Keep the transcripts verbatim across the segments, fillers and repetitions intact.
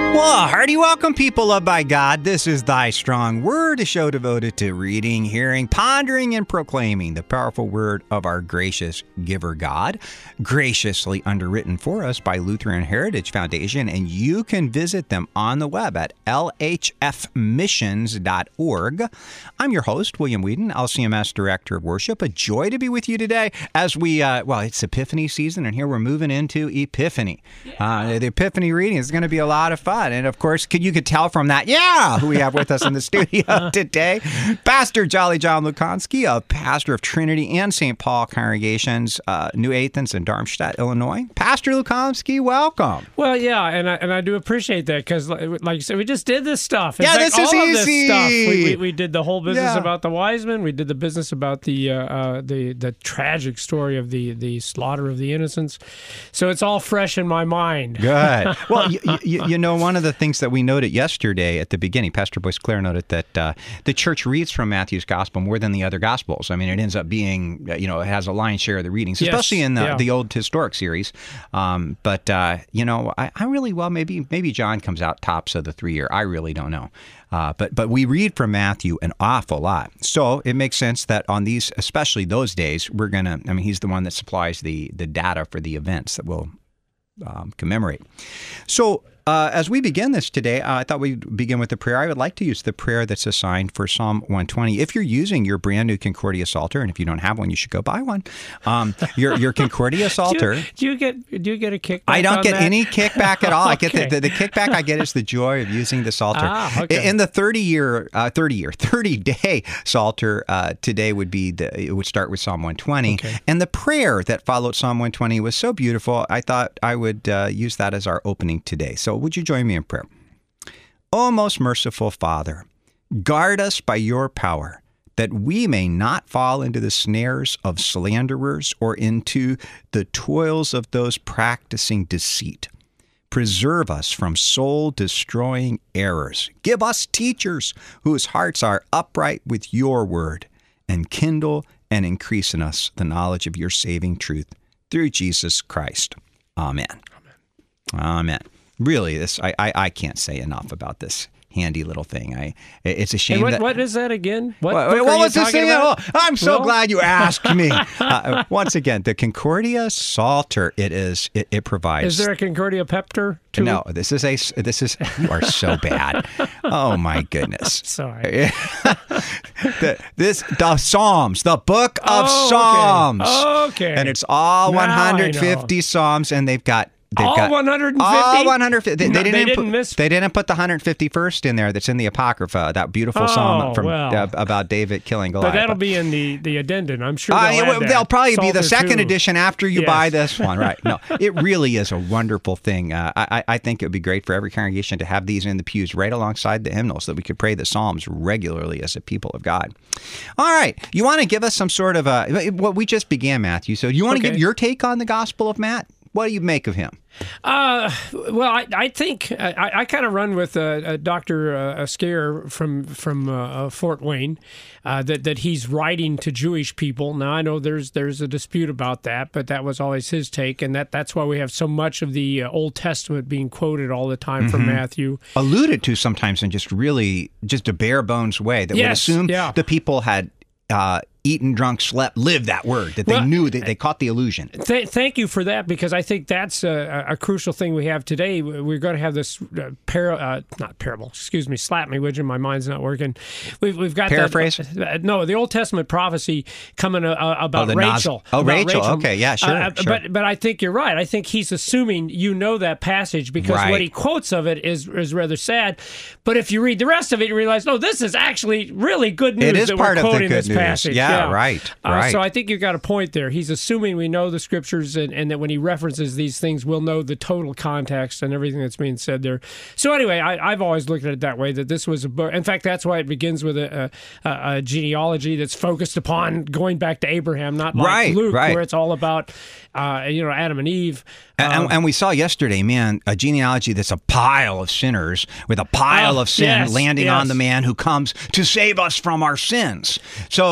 Well, hearty welcome, people loved by God. This is Thy Strong Word, a show devoted to reading, hearing, pondering, and proclaiming the powerful word of our gracious giver God, graciously underwritten for us by Lutheran Heritage Foundation, and you can visit them on the web at l h f missions dot org. I'm your host, William Whedon, L C M S Director of Worship. A joy to be with you today as we, uh, well, it's Epiphany season, and here we're moving into Epiphany. Uh, the Epiphany reading is going to be a lot of fun. And of course, you could tell from that, yeah, who we have with us in the studio today, Pastor Jolly John Lukonski, a pastor of Trinity and Saint Paul congregations, uh, New Athens and Darmstadt, Illinois. Pastor Lukonski, welcome. Well, yeah, and I, and I do appreciate that because, like, like you said, we just did this stuff. In yeah, fact, this is all easy. Of this stuff. We, we, we did the whole business yeah. about the wise men. We did the business about the uh, uh, the the tragic story of the the slaughter of the innocents. So it's all fresh in my mind. Good. Well, you, you, you know, one of the things that we noted yesterday at the beginning, Pastor Boyce Clare noted that uh, the church reads from Matthew's gospel more than the other gospels. I mean, it ends up being, you know, it has a lion's share of the readings, Yes. especially in the, Yeah. the old historic series. Um, but, uh, you know, I, I really, well, maybe maybe John comes out tops of the three-year. I really don't know. Uh, but but we read from Matthew an awful lot. So it makes sense that on these, especially those days, we're going to, I mean, he's the one that supplies the, the data for the events that we'll um, commemorate. So Uh, as we begin this today, uh, I thought we'd begin with the prayer. I would like to use the prayer that's assigned for Psalm one twenty. If you're using your brand new Concordia Psalter, and if you don't have one, you should go buy one. Um, your your Concordia Psalter. do, you, do you get do you get a kickback? I don't on get that? any kickback at all. I get Okay. the, the the kickback I get is the joy of using the Psalter. Ah, okay. In the thirty year, uh, thirty year, thirty day Psalter, uh, today would be the it would start with Psalm one twenty, Okay. and the prayer that followed Psalm one twenty was so beautiful. I thought I would uh, use that as our opening today. So would you join me in prayer? O most merciful Father, guard us by your power, that we may not fall into the snares of slanderers or into the toils of those practicing deceit. Preserve us from soul-destroying errors. Give us teachers whose hearts are upright with your word, and kindle and increase in us the knowledge of your saving truth through Jesus Christ. Amen. Amen. Amen. Really, this I, I, I can't say enough about this handy little thing. I it's a shame And what, that what is that again? What, what, book what are you was this talking thing? about? Oh, I'm so Well- glad you asked me. uh, once again, the Concordia Psalter. It is. It, it provides. Is there a Concordia Pepter? Too? No, this is a. This is. You are so bad. Oh my goodness. Sorry. the, this the Psalms, the book of Oh, okay. Psalms. Okay. And it's all Now I one hundred fifty know. Psalms, and they've got. They've All got one hundred fifty? All one hundred fifty. They, No, they didn't, they put, didn't miss- They didn't put the one hundred fifty-first in there. That's in the Apocrypha. That beautiful psalm Oh, from well. uh, about David killing Goliath. But that'll be in the, the addendum. I'm sure Uh, they'll, it add will- that. they'll probably be the Psalter second two. edition after you Yes. buy this one, right? No, it really is a wonderful thing. Uh, I, I think it would be great for every congregation to have these in the pews right alongside the hymnals, so that we could pray the Psalms regularly as a people of God. All right, you want to give us some sort of a what we just began, Matthew? So, do you want to Okay. give your take on the Gospel of Matt? What do you make of him? Uh, well, I, I think I, I kind of run with uh, uh, Doctor Uh, Scare from from uh, Fort Wayne uh, that that he's writing to Jewish people. Now I know there's there's a dispute about that, but that was always his take, and that that's why we have so much of the uh, Old Testament being quoted all the time Mm-hmm. from Matthew. Alluded to sometimes in just really just a bare bones way that would Yes, assume yeah. the people had uh, eaten, drunk, slept, lived that word, that they Well, knew, that they caught the illusion. Th- thank you for that, because I think that's a, a crucial thing we have today. We're going to have this uh, par- uh, not parable, excuse me, slap me, would you? My mind's not working. We've we've got Paraphrase? That, uh, no, the Old Testament prophecy coming uh, uh, about Oh, the Nas- Rachel. oh, about Rachel. Okay, yeah, sure, Uh, sure. But but I think you're right. I think he's assuming you know that passage, because Right. what he quotes of it is is rather sad. But if you read the rest of it, you realize, no, this is actually really good news. It is that part we're of the quoting good this news. passage. Yeah, right, Uh, right. So I think you've got a point there. He's assuming we know the scriptures, and, and that when he references these things, we'll know the total context and everything that's being said there. So anyway, I, I've always looked at it that way, that this was a book. In fact, that's why it begins with a, a, a genealogy that's focused upon going back to Abraham, not like Right, Luke, right. where it's all about uh, you know Adam and Eve. And, Um, and, and we saw yesterday, man, a genealogy that's a pile of sinners with a pile Oh, of sin yes, landing yes. on the man who comes to save us from our sins. So it,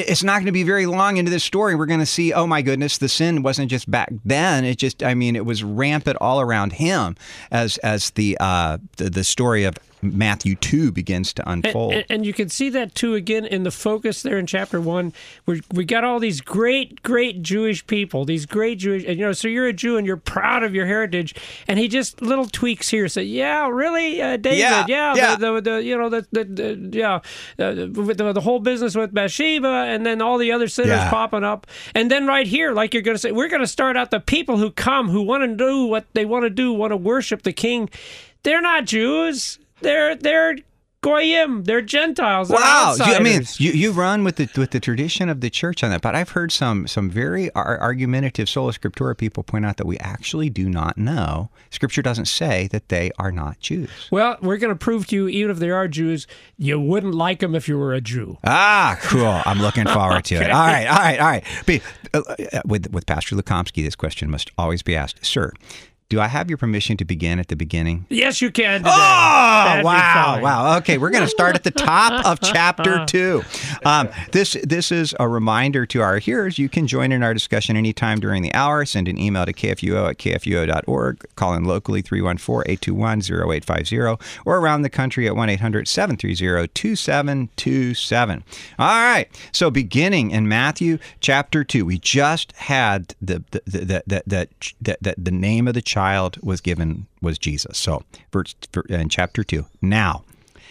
it's not going to be very long into this story. We're going to see, oh my goodness, the sin wasn't just back then. It just, I mean, it was rampant all around him as as the uh, the, the story of Matthew two begins to unfold. And, and, and you can see that too again in the focus there in chapter one. We we got all these great, great Jewish people, these great Jewish, and you know, so you're a Jew and you're proud of your heritage. And he just little tweaks here, say, yeah, really, uh, David, yeah, yeah, yeah. The, the, the you know the, the, the yeah, uh, the, the whole business with Bathsheba, and then all the other sinners yeah. popping up, and then right here, like you're going to say, we're going to start out the people who come who want to do what they want to do, want to worship the King. They're not Jews. They're they're goyim. They're Gentiles. They're wow, outsiders. I mean, you, you run with the with the tradition of the church on that, but I've heard some some very ar- argumentative sola scriptura people point out that we actually do not know. Scripture doesn't say that they are not Jews. Well, we're going to prove to you, even if they are Jews, you wouldn't like them if you were a Jew. Ah, cool. I'm looking forward okay. to it. All right, all right, all right. But, uh, with with Pastor Lukomsky, this question must always be asked, sir. Do I have your permission to begin at the beginning? Yes, you can. Today. Oh, That'd wow, wow. Okay, we're going to start at the top of chapter two. Um, this this is a reminder to our hearers. You can join in our discussion anytime during the hour. Send an email to k f u o at k f u o dot org. Call in locally three one four, eight two one, zero eight five zero or around the country at one eight hundred, seven three zero, two seven two seven. All right, so beginning in Matthew chapter two, we just had the the the the, the, the, the, the name of the child. Child was given was Jesus. So, verse in chapter two. Now,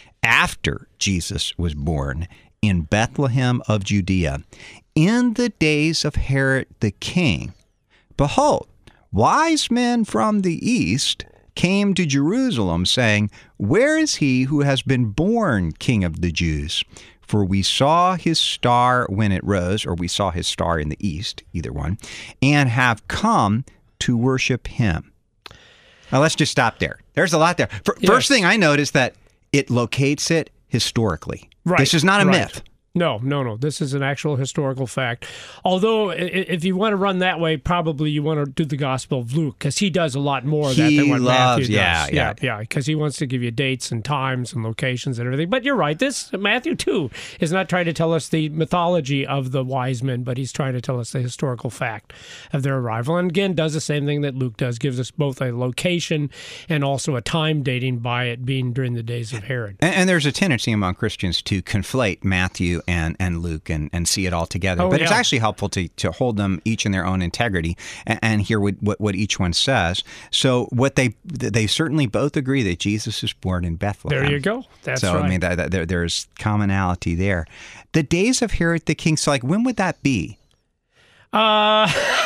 after Jesus was born in Bethlehem of Judea, in the days of Herod the king, behold, wise men from the east came to Jerusalem, saying, "Where is he who has been born King of the Jews? For we saw his star when it rose," or we saw his star in the east, either one, "and have come to worship him." Now, let's just stop there. There's a lot there. For, yes. First thing I noticed that it locates it historically. Right. This is not a right. myth. No, no, no. This is an actual historical fact. Although, if you want to run that way, probably you want to do the Gospel of Luke, because he does a lot more of that he than what loves, Matthew yeah, does. Yeah, yeah, because he wants to give you dates and times and locations and everything. But you're right. This Matthew two is not trying to tell us the mythology of the wise men, but he's trying to tell us the historical fact of their arrival. And again, does the same thing that Luke does, gives us both a location and also a time dating by it being during the days of Herod. And, and there's a tendency among Christians to conflate Matthew and, and Luke and, and see it all together. Oh, but yeah. it's actually helpful to, to hold them each in their own integrity and, and hear what, what, what each one says. So what they they certainly both agree that Jesus is born in Bethlehem. There you go. That's so, right. I mean, that, that, there, there's commonality there. The days of Herod the king, so like, when would that be? Uh...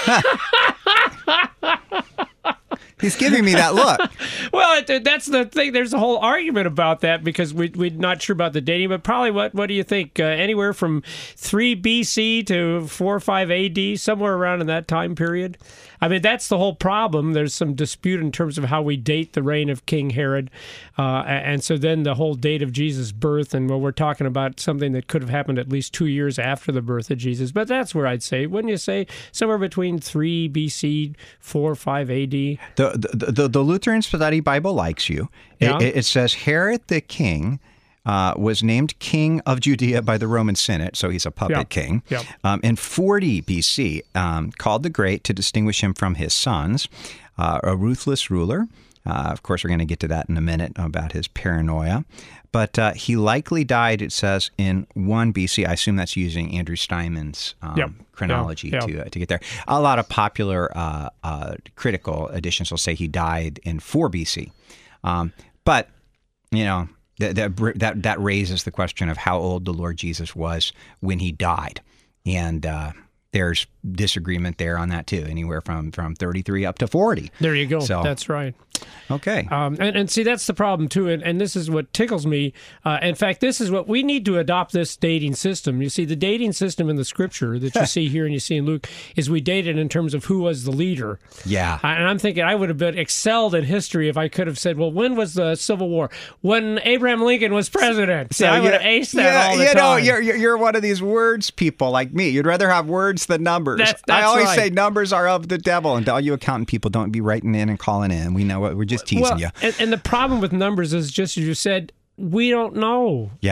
He's giving me that look. Well, it, that's the thing. There's a whole argument about that because we, we're not sure about the dating, but probably what what do you think? Uh, anywhere from three B C to four or five A D, somewhere around in that time period. I mean, that's the whole problem. There's some dispute in terms of how we date the reign of King Herod. Uh, and so then the whole date of Jesus' birth, and well, we're talking about something that could have happened at least two years after the birth of Jesus. But that's where I'd say, wouldn't you say, somewhere between three B C, four or five A D? The, the, the, the Lutheran Study Bible likes you. Yeah. It, it says Herod the king uh, was named king of Judea by the Roman Senate, so he's a puppet Yeah. king. Yeah. Um, in forty B C, um, called the Great to distinguish him from his sons, uh, a ruthless ruler. Uh, of course, we're going to get to that in a minute about his paranoia. But uh, he likely died, it says, in one B C. I assume that's using Andrew Steinman's um, Yep. chronology Yeah. to uh, to get there. A lot of popular uh, uh, critical editions will say he died in four B C. Um, but, you know, that, that that that raises the question of how old the Lord Jesus was when he died. And uh, there's disagreement there on that, too, anywhere from, from thirty-three up to forty. There you go. So, That's right. Okay. Um, and, and see, that's the problem, too. And, and this is what tickles me. Uh, in fact, this is what we need to adopt this dating system. You see, the dating system in the scripture that you see here and you see in Luke is we date it in terms of who was the leader. Yeah. Uh, and I'm thinking I would have been excelled in history if I could have said, well, when was the Civil War? When Abraham Lincoln was president. So I would have aced that yeah, all the you time. know, you're, you're you're one of these words people like me. You'd rather have words than numbers. That's, that's I always right. say numbers are of the devil. And to all you accountant people, don't be writing in and calling in. We know what we're just teasing well, you. And, and the problem with numbers is just as you said, we don't know. Yeah. At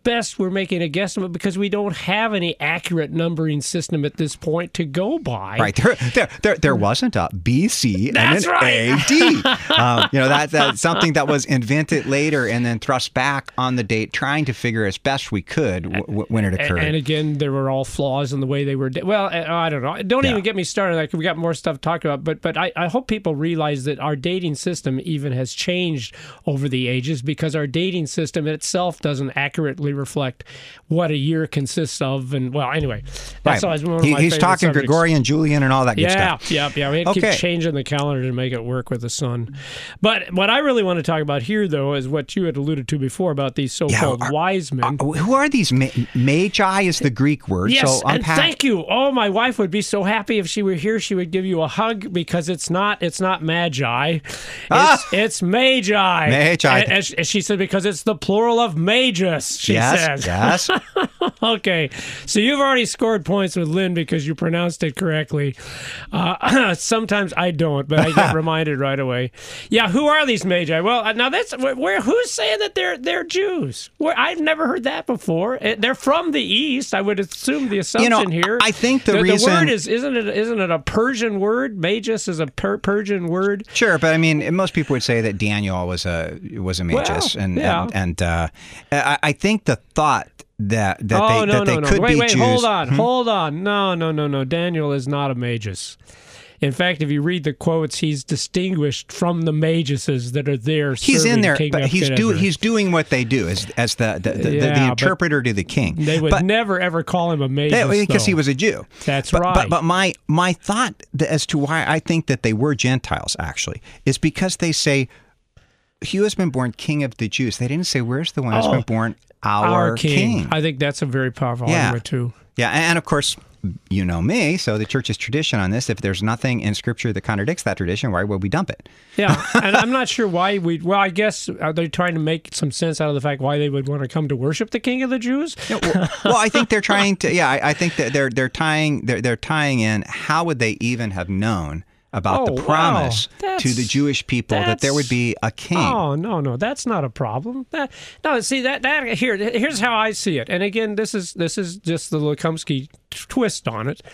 best we're making a guesstimate because we don't have any accurate numbering system at this point to go by. Right. There there there, there wasn't a B C and That's an right. A D. um, you know, that, that's something that was invented later and then thrust back on the date, trying to figure as best we could w- w- when it occurred. And again, there were all flaws in the way they were. Da- well, I don't know. Don't Yeah. even get me started. Like we got more stuff to talk about. But but I, I hope people realize that our dating system even has changed over the ages because our dating system itself doesn't accurately reflect what a year consists of. And well, anyway, that's right. always one of He, my he's favorite talking subjects. Gregorian, Julian, and all that good Yeah, stuff. yeah, yeah. We had to Okay. keep changing the calendar to make it work with the sun. But what I really want to talk about here, though, is what you had alluded to before about these so-called are- wise men. Uh, who are these? Ma- magi is the Greek word. Yes, so and unpack. thank you. Oh, my wife would be so happy if she were here. She would give you a hug because it's not it's not magi, it's Ah! it's magi. Magi. And, and she- and she said because it's the plural of magus. She yes, says. yes. Okay, so you've already scored points with Lynn because you pronounced it correctly. Uh, sometimes I don't, but I get reminded right away. Yeah, who are these magi? Well, uh, now that's where, where who's saying that they're they're Jews? Where I've never heard that before. Uh, They're from the East. I would assume the assumption You know, here. I think the the, reason- the word is isn't it isn't it a Persian word? Magus is a per- Persian word. Sure, but I mean, most people would say that Daniel was a was a magus, Well, and yeah. and, and uh, I, I think the thought that that oh they no that they no no! could Wait be wait Jews. hold on Hmm? hold on no no no no! Daniel is not a magus. In fact, if you read the quotes, he's distinguished from the maguses that are there. He's in serving there, King but he's doing Nebuchadnezzar. he's doing what they do as as the the, the, the, Yeah, the but interpreter to the king. They would but, never ever call him a magus because he though. was a Jew. That's but, right. But, but my my thought as to why I think that they were Gentiles actually is because they say he has been born King of the Jews. They didn't say where's the one who's Oh, been born our, Our king. king. I think that's a very powerful Yeah. argument too. Yeah, and, and of course, you know me, so the church's tradition on this, if there's nothing in Scripture that contradicts that tradition, why would we dump it? Yeah, and I'm not sure why we. Well, I guess are they trying to make some sense out of the fact why they would want to come to worship the King of the Jews? Yeah, well, well, I think they're trying to. Yeah, I, I think that they're they're tying they're they're tying in. How would they even have known about Oh, the wow. promise to That's- the Jewish people that there would be a king? Oh no, no, that's not a problem. That, no, see that that here here's how I see it. And again, this is this is just the Lukomsky t- twist on it.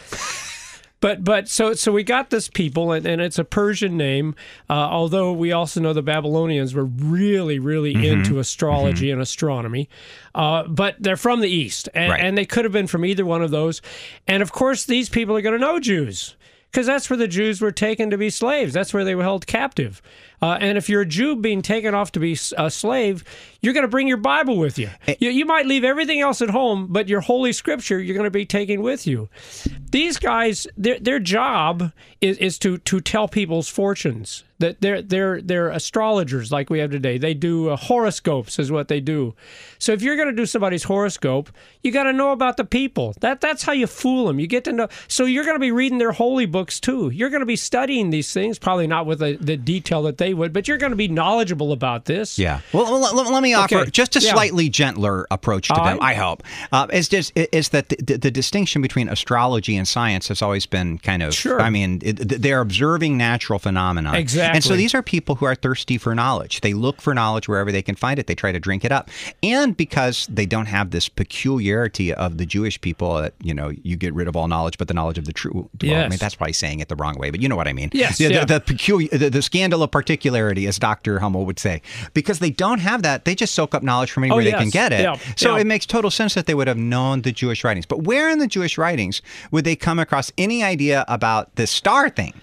But but so so we got this people, and, and it's a Persian name. Uh, although we also know the Babylonians were really really Mm-hmm. into astrology and astronomy, uh, but they're from the East, and, Right. and they could have been from either one of those. And of course, these people are going to know Jews. Because that's where the Jews were taken to be slaves. That's where they were held captive. Uh, and if you're a Jew being taken off to be a slave, you're going to bring your Bible with you. you. You might leave everything else at home, but your Holy Scripture you're going to be taking with you. These guys, their their job is, is to to tell people's fortunes. That they're they're they're astrologers like we have today. They do uh, horoscopes is what they do. So if you're going to do somebody's horoscope, you got to know about the people. That that's how you fool them. You get to know. So you're going to be reading their holy books too. You're going to be studying these things, probably not with the, the detail that they would, but you're going to be knowledgeable about this. Yeah. Well, let, let- let me offer Okay. just a Yeah. slightly gentler approach to All them. right. I hope uh, is just is that the, the, the distinction between astrology and science has always been kind of. Sure. I mean, it, they're observing natural phenomena. Exactly. And so these are people who are thirsty for knowledge. They look for knowledge wherever they can find it. They try to drink it up, and because they don't have this peculiarity of the Jewish people that you know you get rid of all knowledge, but the knowledge of the true. Well, I Yes. mean that's probably saying it the wrong way, but you know what I mean. Yes, The, yeah. the, the peculiar, the, the scandal of particularity, as Doctor Hummel would say, because they don't have that. They just soak up knowledge from anywhere Oh, they yes. can get it. Yeah, So yeah. it makes total sense that they would have known the Jewish writings. But where in the Jewish writings would they come across any idea about the star thing?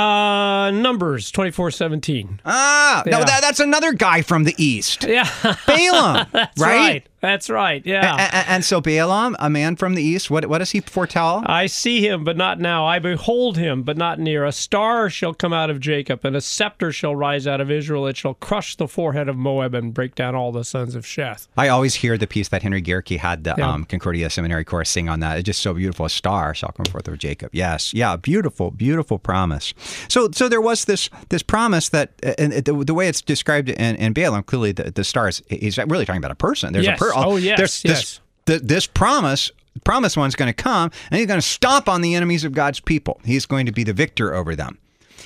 Uh, Numbers twenty-four seventeen. Ah, no, Yeah. that, that's another guy from the east, Yeah, Balaam, that's right? right. That's right. Yeah. A- a- and so Balaam, a man from the east, what what does he foretell? I see him, but not now. I behold him, but not near. A star shall come out of Jacob, and a scepter shall rise out of Israel. It shall crush the forehead of Moab and break down all the sons of Sheth. I always hear the piece that Henry Gehrke had the Yeah. um, Concordia Seminary chorus sing on that. It's just so beautiful. A star shall come forth of Jacob. Yes, yeah, beautiful, beautiful promise. So, so there was this this promise that, and the, the way it's described in, in Balaam, clearly the, the stars. He's really talking about a person. There's Yes. a per- Oh, yes, There's yes. this the, this promise. Promise one's going to come, and he's going to stomp on the enemies of God's people. He's going to be the victor over them.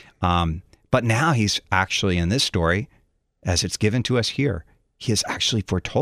Um, but now he's actually in this story, as it's given to us here, he is actually foretold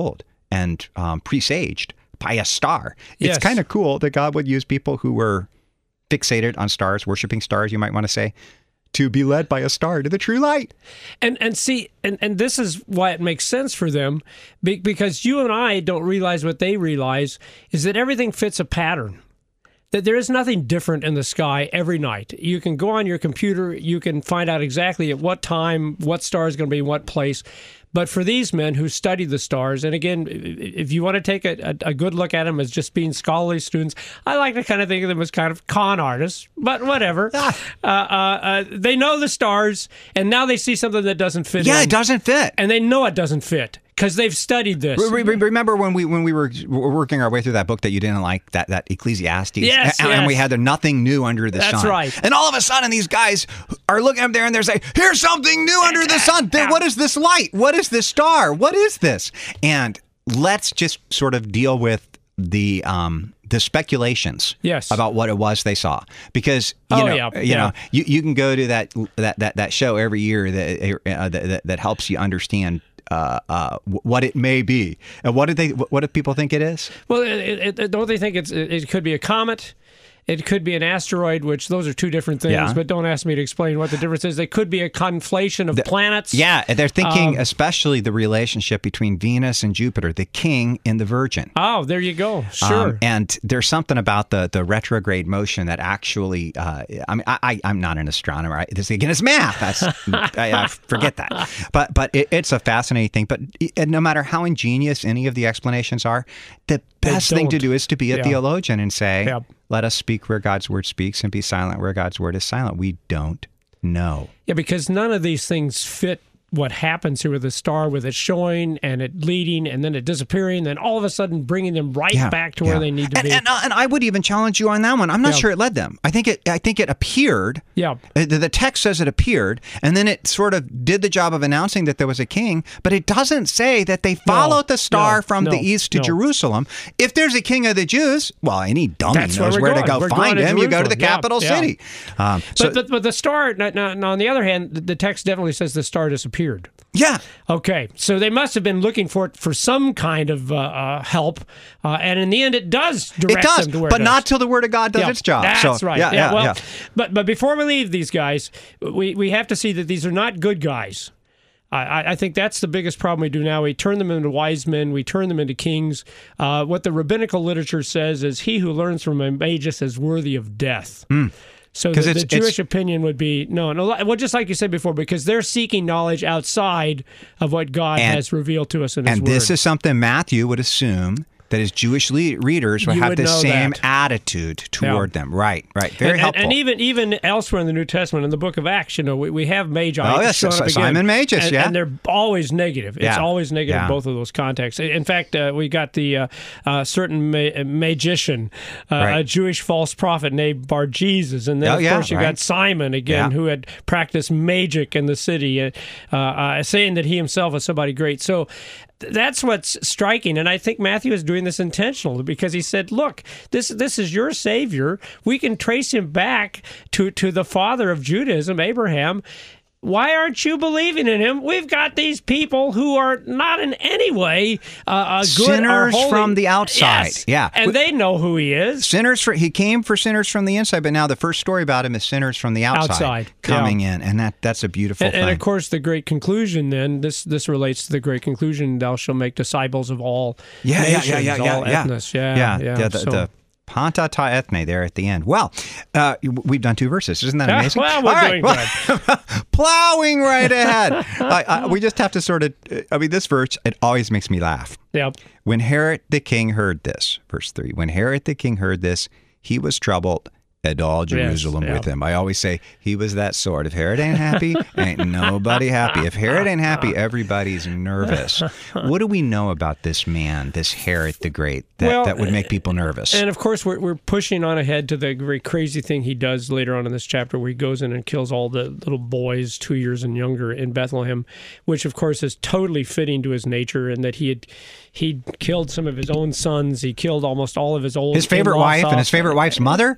and um, presaged by a star. It's Yes. kind of cool that God would use people who were fixated on stars, worshiping stars, you might want to say, to be led by a star to the true light. And and see, and, and this is why it makes sense for them, be- because you and I don't realize what they realize, is that everything fits a pattern. That there is nothing different in the sky every night. You can go on your computer, you can find out exactly at what time, what star is going to be in what place. But for these men who study the stars, and again, if you want to take a, a, a good look at them as just being scholarly students, I like to kind of think of them as kind of con artists, but whatever. Ah. Uh, uh, uh, they know the stars, and now they see something that doesn't fit Yeah, in. it doesn't fit. And they know it doesn't fit. Because they've studied this. Re- re- remember when we when we were working our way through that book that you didn't like, that that Ecclesiastes? Yes, and, yes. and we had the nothing new under the That's sun. right. And all of a sudden, these guys are looking up there and they're saying, "Here's something new under the sun. There- What is this light? What is this star? What is this?" And let's just sort of deal with the um, the speculations Yes. about what it was they saw, because you Oh, know yeah, you yeah. know you, you can go to that that that that show every year that uh, that, that, that helps you understand Uh, uh, what it may be, and what did they? What do people think it is? Well, it, it, don't they think it's it could be a comet? It could be an asteroid, which those are two different things, Yeah. but don't ask me to explain what the difference is. It could be a conflation of planets. Yeah, they're thinking Um, especially the relationship between Venus and Jupiter, the King and the Virgin. Oh, there you go. Sure. Um, and there's something about the the retrograde motion that actually, uh, I mean, I, I, I'm not an astronomer. I, this again is math. That's I, I forget that. But but it, it's a fascinating thing. But it, no matter how ingenious any of the explanations are, the best thing to don't. do is to be a Yeah. theologian and say, Yeah. let us speak where God's word speaks and be silent where God's word is silent. We don't know. Yeah, because none of these things fit what happens here with the star, with it showing and it leading and then it disappearing, then all of a sudden bringing them right Yeah, back to yeah. where they need to and, be. And, uh, and I would even challenge you on that one. I'm not Yeah. sure it led them. I think it. I think it appeared. Yeah. Uh, The, the text says it appeared, and then it sort of did the job of announcing that there was a king, but it doesn't say that they followed the star no, from no, the east to no. Jerusalem. If there's a king of the Jews, well, any dummy That's where knows we're where to going. go We're find going to him. You go to the Jerusalem. Yeah, capital yeah. city. Um, so, But, but but the star, now, now, now, on the other hand, the- the text definitely says the star disappeared. yeah. Okay, so they must have been looking for it for some kind of uh, uh, help, uh, and in the end, it does direct It does, them to where but it not does. till the word of God does Yeah, its job. That's so, right. Yeah, yeah, well, yeah. But but before we leave these guys, we, we have to see that these are not good guys. I, I- I think that's the biggest problem we do now. We turn them into wise men. We turn them into kings. Uh, what the rabbinical literature says is, "He who learns from a magus is worthy of death." So the, 'Cause it's- the Jewish it's- opinion would be no, no. Well, just like you said before, because they're seeking knowledge outside of what God And- has revealed to us in His And Word. this is something Matthew would assume that his Jewish le- readers would You have would the know same that. attitude toward them. Right, right. Very and, helpful. And even even elsewhere in the New Testament, in the Book of Acts, you know, we, we have Magi. Oh, yes, showing up again. Simon Magus, and, yeah. and they're always negative. It's Yeah, always negative yeah. in both of those contexts. In fact, uh, we got the uh, uh, certain ma- magician, uh, Right. a Jewish false prophet named Bar Jesus, and then Oh, of yeah, course you right. got Simon again, Yeah. who had practiced magic in the city, uh, uh, saying that he himself was somebody great. So. That's what's striking, and I think Matthew is doing this intentionally because he said, "Look, this this is your Savior. We can trace him back to to the father of Judaism, Abraham. Why aren't you believing in him? We've got these people who are not in any way uh, uh, good Sinners or holy. from the outside. Yes. Yeah. and they know who he is. Sinners for he came for sinners from the inside, but now the first story about him is sinners from the outside, Outside, coming in, and that that's a beautiful And, thing. and of course, the great conclusion. Then this this relates to the great conclusion: "Thou shalt make disciples of all yeah, yeah, nations, yeah, yeah, yeah, all yeah. ethnos." Yeah, yeah, yeah. yeah, the, So- the Panta ta ethne there at the end. Well, uh, we've done two verses. Isn't that Yeah, amazing? well, we're All right, doing well, plowing right ahead. I, I, we just have to sort of. I mean, this verse it always makes me laugh. yeah. When Herod the king heard this, verse three, when Herod the king heard this, he was troubled, and all Jerusalem yeah. with him. I always say he was that sort. If Herod ain't happy, ain't nobody happy. If Herod ain't happy, everybody's nervous. What do we know about this man, this Herod the Great, that, Well, that would make people nervous? And of course, we're, we're pushing on ahead to the very crazy thing he does later on in this chapter where he goes in and kills all the little boys two years and younger in Bethlehem, which of course is totally fitting to his nature and that he had he killed some of his own sons. He killed almost all of his old His favorite in-law wife and his sons. favorite wife's mother? Yeah, Yeah,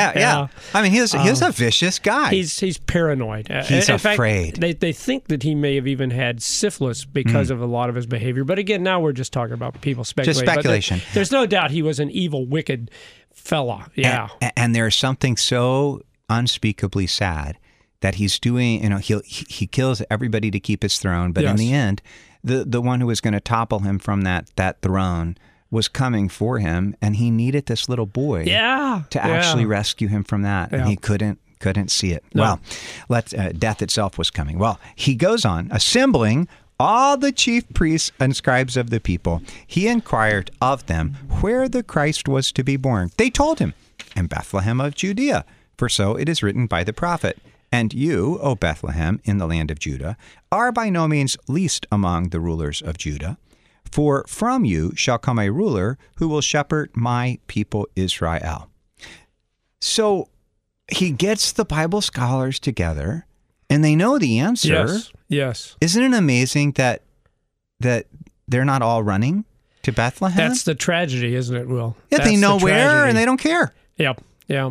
Yeah, yeah. yeah. I mean, he's he's um, a vicious guy. He's he's paranoid. He's in afraid. Fact, they they think that he may have even had syphilis because mm. of a lot of his behavior. But again, now we're just talking about people speculating. Just speculation. There, there's no doubt he was an evil, wicked fella. Yeah. And, and there's something so unspeakably sad that he's doing. You know, he he kills everybody to keep his throne, but yes. in the end, the the one who was going to topple him from that that throne was coming for him, and he needed this little boy yeah, to yeah. actually rescue him from that, yeah. and he couldn't couldn't see it. No. Well, let uh, death itself was coming. Well, he goes on, assembling all the chief priests and scribes of the people. He inquired of them where the Christ was to be born. They told him, in Bethlehem of Judea, for so it is written by the prophet. And you, O Bethlehem, in the land of Judah, are by no means least among the rulers of Judah. For from you shall come a ruler who will shepherd my people Israel. So he gets the Bible scholars together, and they know the answer. Yes, yes. Isn't it amazing that that they're not all running to Bethlehem? That's the tragedy, isn't it, Will? Yeah, That's they know the where, and they don't care. Yeah, yeah.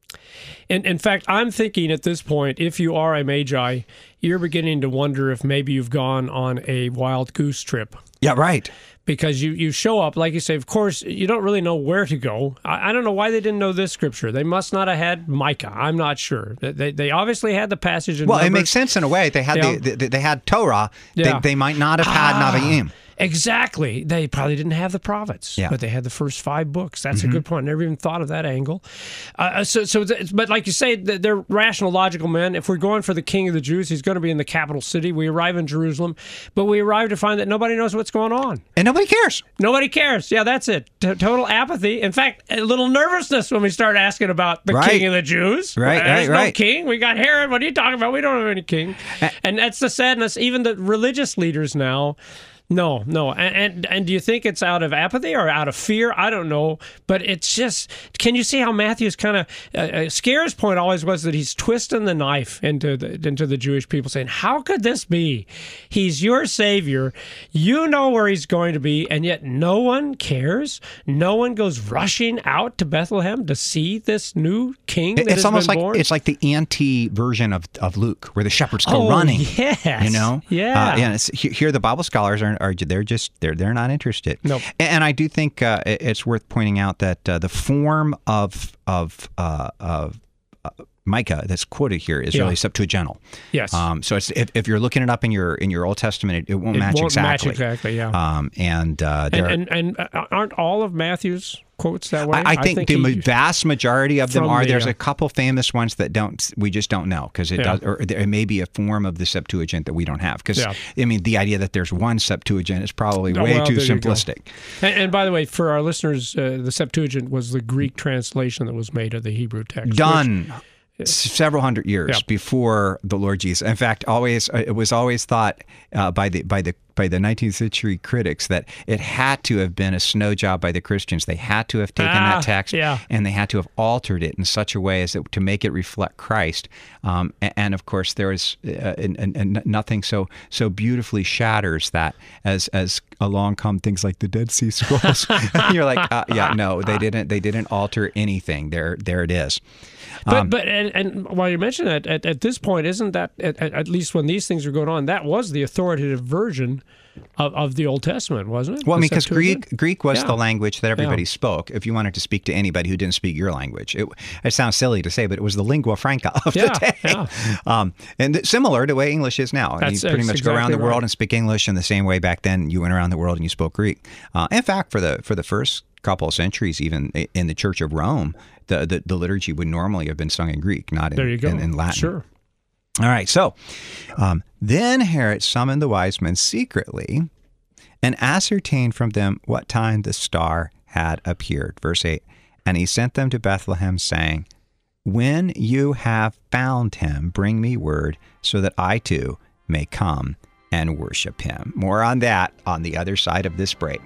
In, in fact, I'm thinking at this point, if you are a Magi, you're beginning to wonder if maybe you've gone on a wild goose trip. Yeah, right. Because you, you show up, like you say, of course, you don't really know where to go. I, I don't know why they didn't know this scripture. They must not have had Micah. I'm not sure. They they obviously had the passage in Well, Numbers. it makes sense in a way. They had yeah. the, the they had Torah. Yeah. They, they might not have had ah. Nevi'im. Exactly. They probably didn't have the prophets, yeah. but they had the first five books. That's mm-hmm. a good point. Never even thought of that angle. Uh, so, so, but like you say, they're rational, logical men. If we're going for the King of the Jews, he's going to be in the capital city. We arrive in Jerusalem, but we arrive to find that nobody knows what's going on, and nobody cares. Nobody cares. Yeah, that's it. T- total apathy. In fact, a little nervousness when we start asking about the right. King of the Jews. Right, There's right, no right. king. We got Herod. What are you talking about? We don't have any king. And that's the sadness. Even the religious leaders now. No, no. And, and and do you think it's out of apathy or out of fear? I don't know. But it's just, can you see how Matthew's kind of, uh, Scare's point always was that he's twisting the knife into the, into the Jewish people, saying, how could this be? He's your Savior. You know where he's going to be, and yet no one cares. No one goes rushing out to Bethlehem to see this new king that It's has almost been like born. it's like the anti-version of, of Luke, where the shepherds go oh, running. Yes. You know? Yeah. Uh, yeah. It's, here the Bible scholars are, are they're just they're they're not interested. Nope. And, and I do think uh, it's worth pointing out that uh, the form of of uh, of uh, Micah that's quoted here is yeah. really Septuagintal. Yes. Um, so it's, if, if you're looking it up in your in your Old Testament, it, it won't it match won't exactly. Match exactly. Yeah. Um, and, uh, and and and uh, aren't all of Matthew's quotes that way? I, I, think I think the he, vast majority of them are. The, There's uh, a couple famous ones that don't. We just don't know because it yeah. does, or it may be a form of the Septuagint that we don't have. Because yeah. I mean, the idea that there's one Septuagint is probably oh, way well, too simplistic. And, and by the way, for our listeners, uh, the Septuagint was the Greek translation that was made of the Hebrew text. Done. Which, several hundred years yeah. before the Lord Jesus. In fact, always it was always thought uh, by the by the by the nineteenth century critics that it had to have been a snow job by the Christians. They had to have taken ah, that text yeah. and they had to have altered it in such a way as to make it reflect Christ. Um, and, and of course, there is uh, and, and, and nothing so so beautifully shatters that as as along come things like the Dead Sea Scrolls. You're like, uh, yeah, no, they didn't they didn't alter anything. There there it is. But Um, but and, and while you mention that, at, at this point, isn't that at, at least when these things are going on, that was the authoritative version of, of the Old Testament, wasn't it? Well, I The mean, because Septuagint? Greek Greek was Yeah. the language that everybody Yeah. spoke. If you wanted to speak to anybody who didn't speak your language, it, it sounds silly to say, but it was the lingua franca of Yeah, the day. yeah. Um, and th- similar to the way English is now. That's- you pretty that's much go around the exactly world right. and speak English in the same way back then you went around the world and you spoke Greek. Uh, in fact, for the for the first couple of centuries, even in the Church of Rome, the, the, the liturgy would normally have been sung in Greek, not in, There you go. in, in Latin. Sure. All right, so um, then Herod summoned the wise men secretly and ascertained from them what time the star had appeared. Verse eight, and he sent them to Bethlehem, saying, when you have found him, bring me word so that I too may come and worship him. More on that on the other side of this break.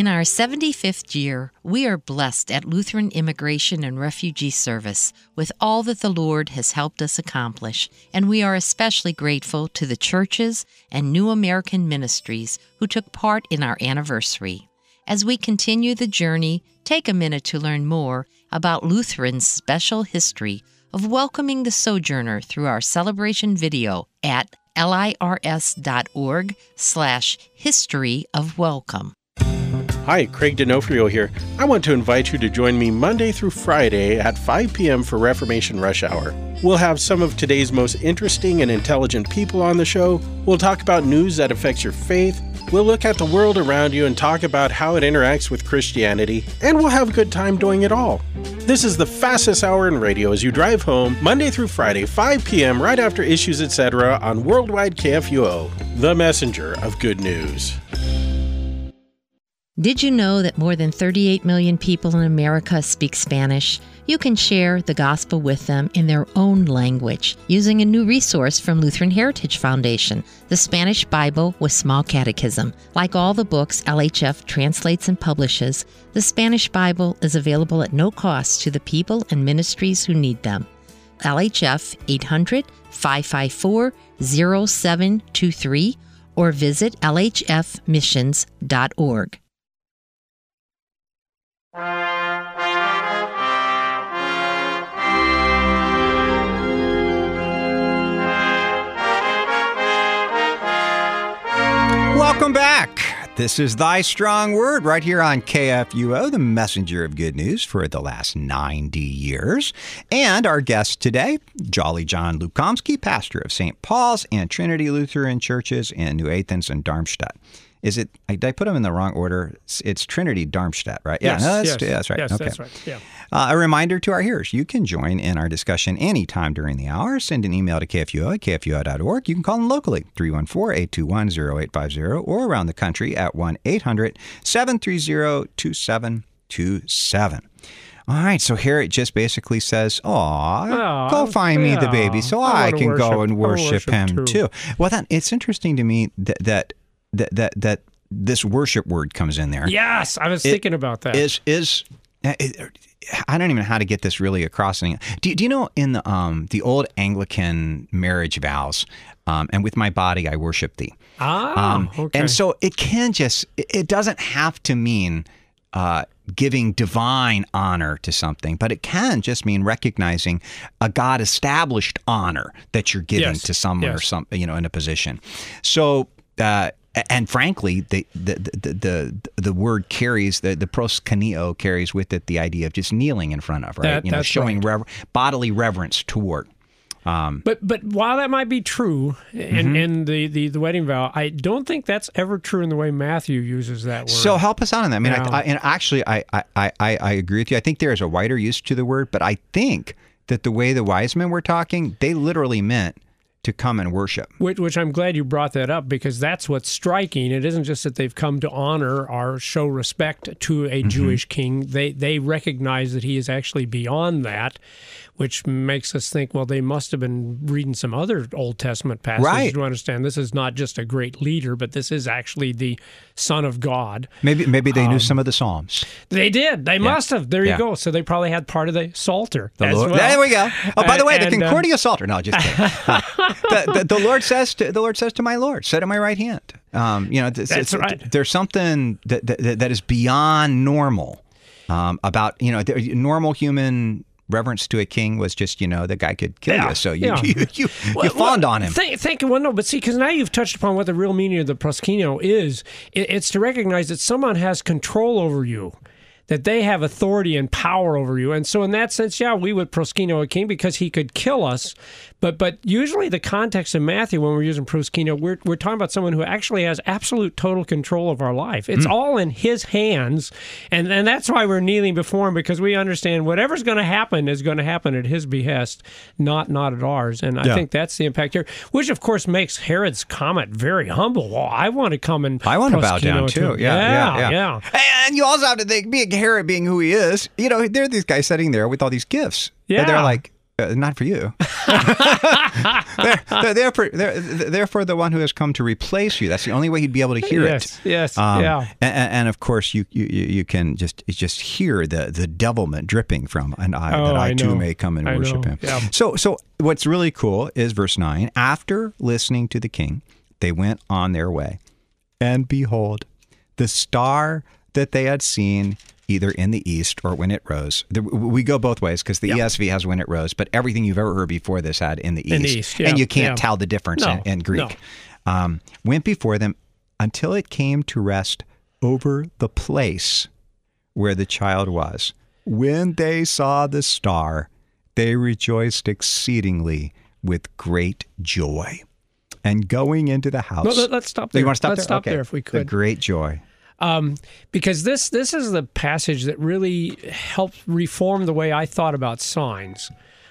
In our seventy-fifth year, we are blessed at Lutheran Immigration and Refugee Service with all that the Lord has helped us accomplish, and we are especially grateful to the churches and New American Ministries who took part in our anniversary. As we continue the journey, take a minute to learn more about Lutheran's special history of welcoming the sojourner through our celebration video at lirs.org slash history of welcome. Hi, Craig D'Onofrio here. I want to invite you to join me Monday through Friday at five p.m. for Reformation Rush Hour. We'll have some of today's most interesting and intelligent people on the show. We'll talk about news that affects your faith. We'll look at the world around you and talk about how it interacts with Christianity. And we'll have a good time doing it all. This is the fastest hour in radio as you drive home, Monday through Friday, five p.m., right after Issues, et cetera on Worldwide K F U O, the messenger of good news. Did you know that more than thirty-eight million people in America speak Spanish? You can share the gospel with them in their own language using a new resource from Lutheran Heritage Foundation, the Spanish Bible with Small Catechism. Like all the books L H F translates and publishes, the Spanish Bible is available at no cost to the people and ministries who need them. L H F eight hundred, five five four, zero seven two three or visit L H F missions dot org. Welcome back. This is Thy Strong Word right here on K F U O, the messenger of good news for the last ninety years. And our guest today, Jolly John Lukomsky, pastor of Saint Paul's and Trinity Lutheran Churches in New Athens and Darmstadt. Is it, did I put them in the wrong order? It's, it's Trinity Darmstadt, right? Yes, yeah, no, that's, yes, yeah, that's right. Yes, okay. that's right. Yeah. Uh, a reminder to our hearers, you can join in our discussion anytime during the hour. Send an email to K F U O at K F U O dot org. You can call them locally, three one four, eight two one, zero eight five zero, or around the country at one eight hundred, seven three zero, two seven two seven. All right, so here it just basically says, aw, go find yeah. me the baby so I I, can worship, go and worship, worship him too. too. Well, then it's interesting to me that that that that, that this worship word comes in there. Yes, I was It thinking about that. Is is it, I don't even know how to get this really across. Do, do you know in the um the old Anglican marriage vows, um, and with my body I worship thee. Ah, um, okay. And so it can just, it doesn't have to mean uh, giving divine honor to something, but it can just mean recognizing a God established honor that you're giving Yes, to someone yes. or some, you know, in a position. So. Uh, And frankly, the the, the the the word carries the the proskuneo carries with it the idea of just kneeling in front of, right? That- you know, that's showing right. rever- bodily reverence toward. Um, But but while that might be true in, Mm-hmm. in the, the, the wedding vow, I don't think that's ever true in the way Matthew uses that word. so help us out on that. I mean, Yeah. I, I, and actually, I, I, I, I agree with you. I think there is a wider use to the word, but I think that the way the wise men were talking, they literally meant to come and worship. Which, which I'm glad you brought that up, because that's what's striking. It isn't just that they've come to honor or show respect to a Mm-hmm. Jewish king. They they recognize that he is actually beyond that, which makes us think, well, they must have been reading some other Old Testament passages Right. to understand this is not just a great leader, but this is actually the Son of God. Maybe maybe they knew some of the Psalms. They did. They must have. There Yeah. you go. So they probably had part of the Psalter The as Lord, well. there we go. Oh, by the way, the And, uh, Concordia Psalter. No, just kidding. the, the, the Lord says to the Lord says to my Lord, "Sit at my right hand." Um, you know, it's, That's it's, right. There's something that, that that is beyond normal um, about you know the, normal human reverence to a king was just you know the guy could kill Yeah, you, so you yeah. you you, you Well, fawned well, on him. Think, think, well, no, but see, because now you've touched upon what the real meaning of the proskuneo is. It, it's to recognize that someone has control over you, that they have authority and power over you. And so in that sense, yeah, we would proskuneo a king because he could kill us. But but usually the context of Matthew, when we're using proskuneo, we're, we're talking about someone who actually has absolute total control of our life. It's Hmm. all in his hands. And, and that's why we're kneeling before him, because we understand whatever's going to happen is going to happen at his behest, not not at ours. And I Yeah. think that's the impact here, which of course makes Herod's comment very humble. Well, I want to come and I want to bow proskuneo down to too. him. Yeah, yeah, yeah, yeah. And you also have to think, being Herod being who he is, you know, there are these guys sitting there with all these gifts. Yeah. And they're like, uh, not for you. they're, they're, they're, for, they're, they're for the one who has come to replace you. That's the only way he'd be able to hear yes, it. Yes, um, yeah. And, and of course, you you, you can just just hear the, the devilment dripping from an eye, Oh, that I, I too know. may come and I worship know. him. Yeah. So, so what's really cool is verse nine. After listening to the king, they went on their way. And behold, the star that they had seen either in the east or when it rose. The, we go both ways because the Yeah. E S V has when it rose, but everything you've ever heard before this had in the east. In the east, yeah, and you can't yeah. tell the difference No, in, in Greek. no. Um, went before them until it came to rest over the place where the child was. When they saw the star, they rejoiced exceedingly with great joy. And going into the house. No, let- let's stop there. You want to stop Let's there? stop Okay. there if we The could. great joy. Um, because this this is the passage that really helped reform the way I thought about signs.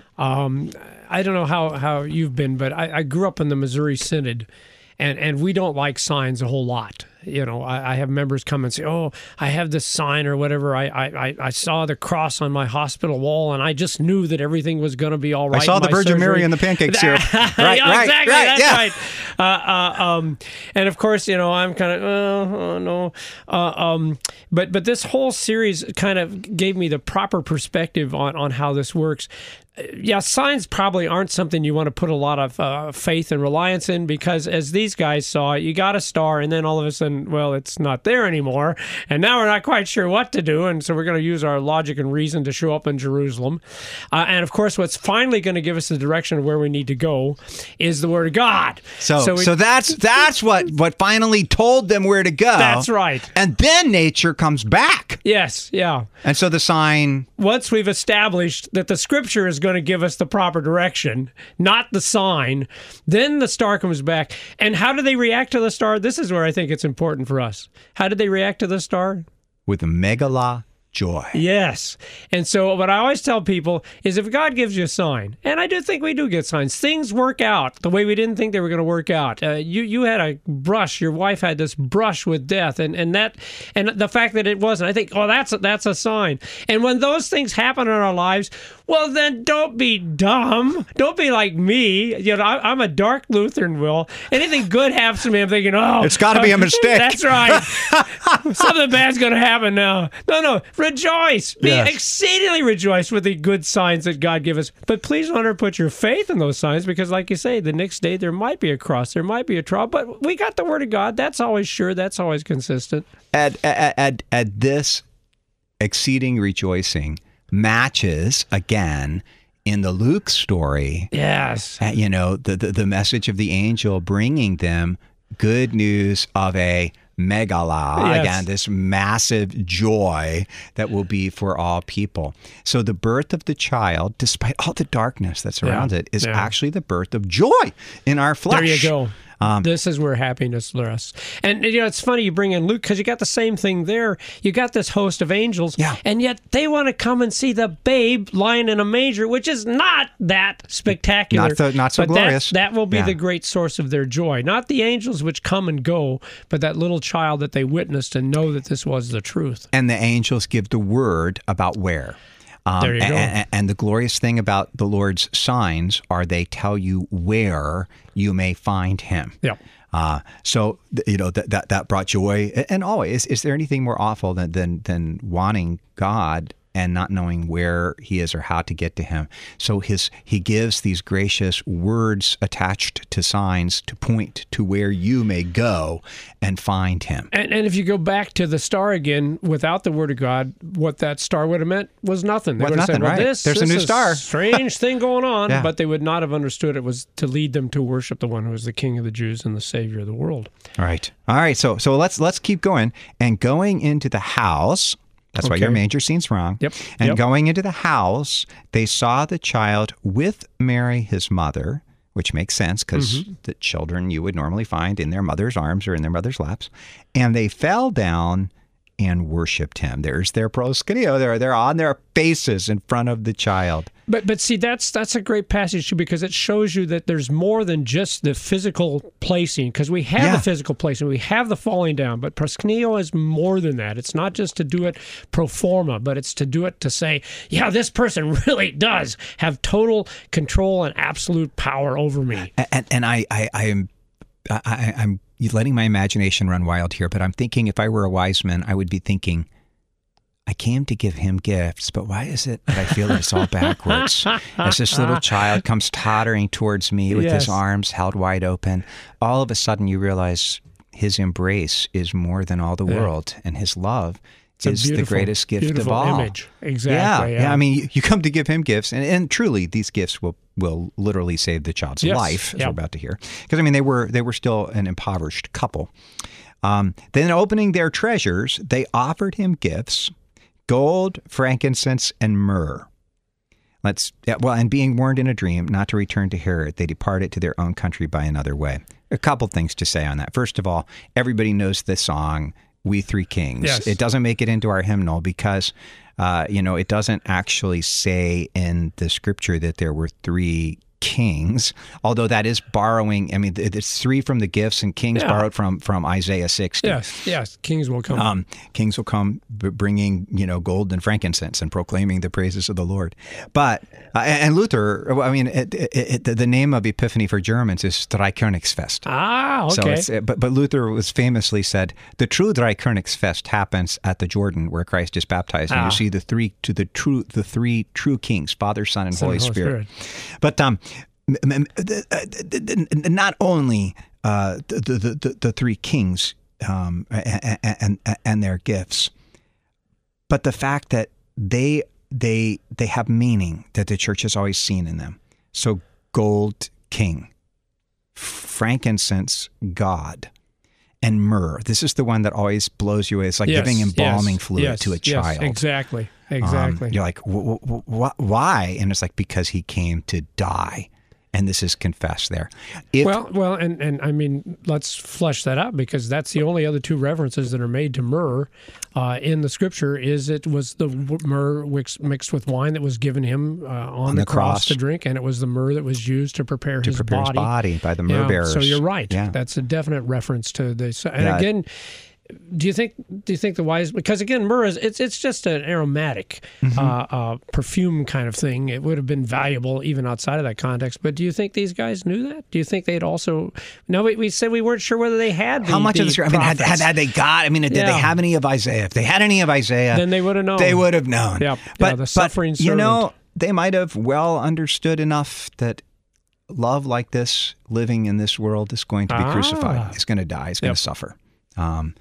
Um, I don't know how, how you've been, but I, I grew up in the Missouri Synod, and, and we don't like signs a whole lot. You know, I, I have members come and say, "Oh, I have this sign or whatever. I, I, I saw the cross on my hospital wall, and I just knew that everything was going to be all right." I saw in the my Virgin surgery." Mary and the pancake syrup. Right, Yeah, right, exactly. right, That's yeah. right. Uh, uh, um, and of course, you know, I'm kind of, uh, oh, no. Uh, um, but but this whole series kind of gave me the proper perspective on, on how this works. Uh, Yeah, signs probably aren't something you want to put a lot of uh, faith and reliance in because, as these guys saw, you got a star, and then all of a sudden, well, it's not there anymore, and now we're not quite sure what to do, and so we're going to use our logic and reason to show up in Jerusalem. Uh, and of course, what's finally going to give us the direction of where we need to go is the Word of God. So, so, we- that's that's what, what finally told them where to go. That's right. And then nature comes back. Yes, yeah. And so the sign, Once we've established that the Scripture is going to give us the proper direction, not the sign, then the star comes back. And how do they react to the star? This is where I think it's important for us. How did they react to the star? with megala joy. Yes. And so what I always tell people is if God gives you a sign, and I do think we do get signs, things work out the way we didn't think they were going to work out. Uh, you you had a brush, your wife had this brush with death, and, and that and the fact that it wasn't, I think, oh, that's a, that's a sign. And when those things happen in our lives, well, then don't be dumb. Don't be like me. You know, I, I'm a dark Lutheran, Will. Anything good happens to me, I'm thinking, oh. It's gotta be a mistake. That's right. Something bad's going to happen now. No, no. Rejoice. Be Yes. exceedingly rejoiced with the good signs that God give us. But please don't ever put your faith in those signs because, like you say, the next day there might be a cross, there might be a trial. But we got the Word of God. That's always sure. That's always consistent. At, at, at, at this exceeding rejoicing matches again in the Luke story. Yes. uh, You know, the, the, the message of the angel bringing them good news of a megala, Yes. again, this massive joy that will be for all people. So the birth of the child, despite all the darkness that surrounds Yeah. it, is Yeah. actually the birth of joy in our flesh. There you go. Um, this is where happiness rests. And, you know, it's funny you bring in Luke because you got the same thing there. You got this host of angels, Yeah. and yet they want to come and see the babe lying in a manger, which is not that spectacular. Not so- not so but that- glorious. That, will be Yeah. the great source of their joy. Not the angels which come and go, but that little child that they witnessed and know that this was the truth. And the angels give the word about where. Um, There you go. And, and the glorious thing about the Lord's signs are they tell you where you may find him. Yeah. Uh, so, th- you know, that, that that brought joy. And always, is there anything more awful than, than, than wanting God and not knowing where he is or how to get to him? So his he gives these gracious words attached to signs to point to where you may go and find him. And, and if you go back to the star again, without the Word of God, what that star would have meant was nothing. They Was would have said, nothing, well, right. this, There's a this new is star. strange thing going on, Yeah. but they would not have understood it was to lead them to worship the one who is the King of the Jews and the Savior of the world. All right. All right. So so let's let's keep going. And going into the house, that's why Okay. your manger scene's wrong. Yep. And Yep. going into the house, they saw the child with Mary, his mother, which makes sense because Mm-hmm. the children you would normally find in their mother's arms or in their mother's laps. And they fell down and worshipped him. There's their proskuneo. They're, they're on their faces in front of the child. But but see, that's that's a great passage too, because it shows you that there's more than just the physical placing, because we have Yeah. the physical placing, we have the falling down, but proskuneo is more than that. It's not just to do it pro forma, but it's to do it to say, yeah, this person really does have total control and absolute power over me. And, and I, I, I am, I, I'm letting my imagination run wild here, but I'm thinking if I were a wise man, I would be thinking, I came to give him gifts, but why is it that I feel that it's all backwards? As this little child comes tottering towards me with Yes. his arms held wide open, all of a sudden you realize his embrace is more than all the Yeah. world, and his love It's a is the beautiful, greatest gift of beautiful all. image. Exactly. Yeah, yeah. I mean, you, you come to give him gifts, and, and truly, these gifts will will literally save the child's Yes. life, as Yeah. we're about to hear. Because I mean, they were they were still an impoverished couple. Um, then, opening their treasures, they offered him gifts: gold, frankincense, and myrrh. Let's yeah, well, and being warned in a dream not to return to Herod, they departed to their own country by another way. A couple things to say on that. First of all, everybody knows the song "We Three Kings." Yes. It doesn't make it into our hymnal because, uh, you know, it doesn't actually say in the scripture that there were three kings, although that is borrowing. I mean, it's three from the gifts, and kings Yeah. borrowed from from Isaiah sixty. Yes, yes, kings will come. Um, kings will come b- bringing, you know, gold and frankincense and proclaiming the praises of the Lord. But, uh, and Luther, well, I mean, it, it, it, the name of Epiphany for Germans is Dreikönigsfest. ah, okay. So it's, but, but Luther was famously said, the true Dreikönigsfest happens at the Jordan where Christ is baptized. And Ah. you see the three, to the true, the three true kings, Father, Son, and Son Holy and Holy Spirit. Spirit. But um, m- m- the- uh, not only uh, the, the, the, the three kings um, and, and, and their gifts, but the fact that they they they have meaning that the church has always seen in them. So gold, king; frankincense, God; and myrrh. This is the one that always blows you away. It's like Yes, giving embalming yes, fluid yes, to a yes, child. exactly, Um, exactly. you're like, w- w- w- why? And it's like, because he came to die. And this is confessed there. If, well, well, and, and I mean, let's flesh that out, because that's the only other two references that are made to myrrh uh, in the scripture. Is it was the w- myrrh mix, mixed with wine that was given him uh, on, On the, the cross, cross. to drink, and it was the myrrh that was used to prepare to his prepare body. his body by the myrrh Yeah, bearers. so you're right. Yeah. That's a definite reference to this. And Yeah. again, do you think do you think the wise, because again, myrrh is it's it's just an aromatic Mm-hmm. uh, uh, perfume kind of thing. It would have been valuable even outside of that context. But do you think these guys knew that? Do you think they'd also? No, we, we said we weren't sure whether they had the, How much the of the scripture? I mean, had, had, prophets. had they got? I mean, did Yeah. they have any of Isaiah? If they had any of Isaiah, Then they would have known. They would have known. Yep. But, Yeah, the suffering but, you know, servant. they might have well understood enough that love like this, living in this world, is going to be Ah. crucified. It's going to die. It's going Yep. to suffer. Um,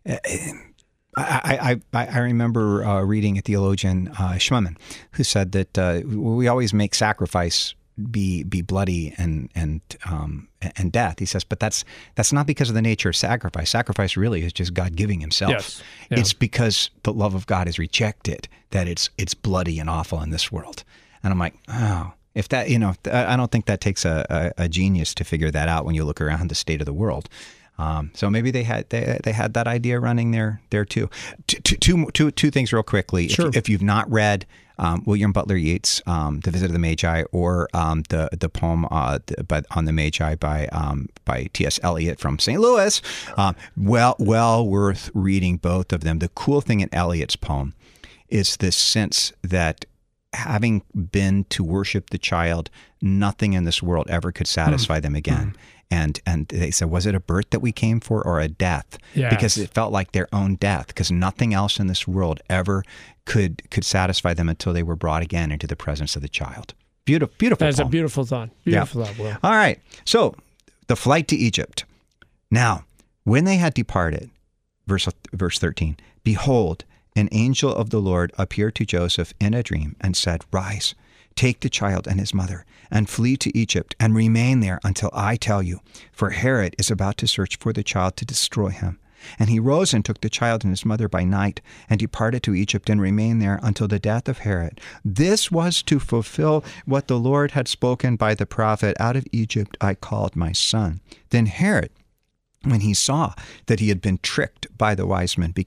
I, I, I, I remember uh, reading a theologian, uh, Schmemann, who said that uh, we always make sacrifice be be bloody and and um, and death. He says, but that's that's not because of the nature of sacrifice. Sacrifice really is just God giving Himself. Yes. Yeah. It's because the love of God is rejected that it's it's bloody and awful in this world. And I'm like, oh, if that, you know, I don't think that takes a, a, a genius to figure that out when you look around the state of the world. Um, so maybe they had they, they had that idea running there there too. Two, two, two, two things real quickly. Sure. If, if you've not read um, William Butler Yeats' um, "The Visit of the Magi" or um, the the poem uh, the, but on the Magi by um, by T S Eliot from Saint Louis, um, well well worth reading both of them. The cool thing in Eliot's poem is this sense that, having been to worship the child, nothing in this world ever could satisfy mm. them again. Mm. And and they said, was it a birth that we came for or a death? Yes. Because it felt like their own death, because nothing else in this world ever could could satisfy them until they were brought again into the presence of the child. Beautiful, beautiful. That's poem. a beautiful thought. Beautiful yeah. thought, Will. All right. So the flight to Egypt. Now, when they had departed, verse verse thirteen, behold, an angel of the Lord appeared to Joseph in a dream and said, rise, take the child and his mother, and flee to Egypt, and remain there until I tell you, for Herod is about to search for the child to destroy him. And he rose and took the child and his mother by night, and departed to Egypt, and remained there until the death of Herod. This was to fulfill what the Lord had spoken by the prophet, out of Egypt I called my son. Then Herod, when he saw that he had been tricked by the wise men, became